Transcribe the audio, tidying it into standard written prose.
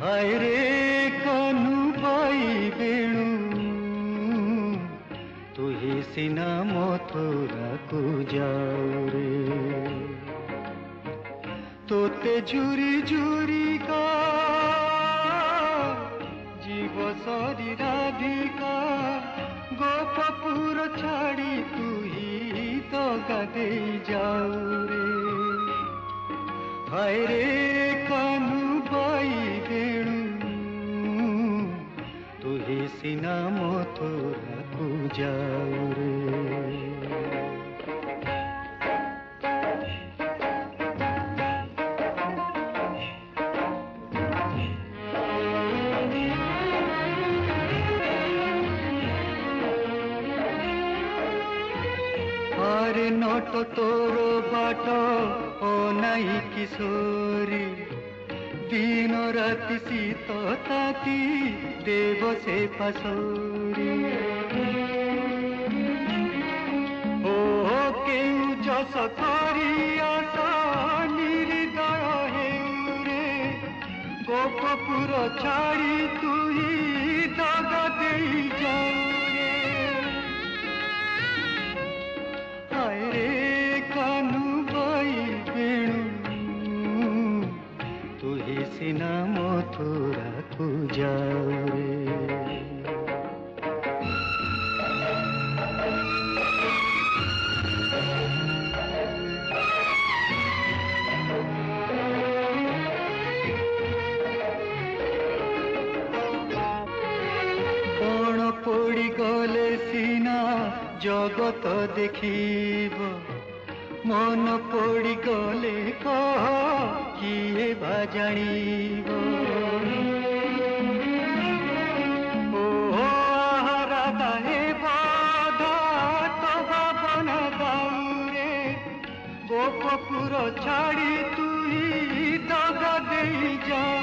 हाय रे कानू बाई बेणु तू ही सिना मथुरा को जाऊ रे तोते झुरी झुरी का जीव सरी राधिका गोपपुर छाड़ी तू ही तो गादे जाऊ रे हाय रे कानू बाई बेणु तू ही सिना मथुरा को जाऊ रे अरे नोट तोर बाट ओ नाई किशोरी दिन राति शीत ताती देव से पासोरी ओ केउ जस करी आशा निर्दय हेउ रे गोपपुर छाड़ी तू ही दगा देई जाऊ सिना मथुरा को जाऊ रे पण पड़ी गले सिना जगत देखिब मन पड़ी गले कह किए बा जानिब ओ राधा हे बाधा तो भावना दाऊ रे गोपपुर छाड़ी तू ही दगा दे जा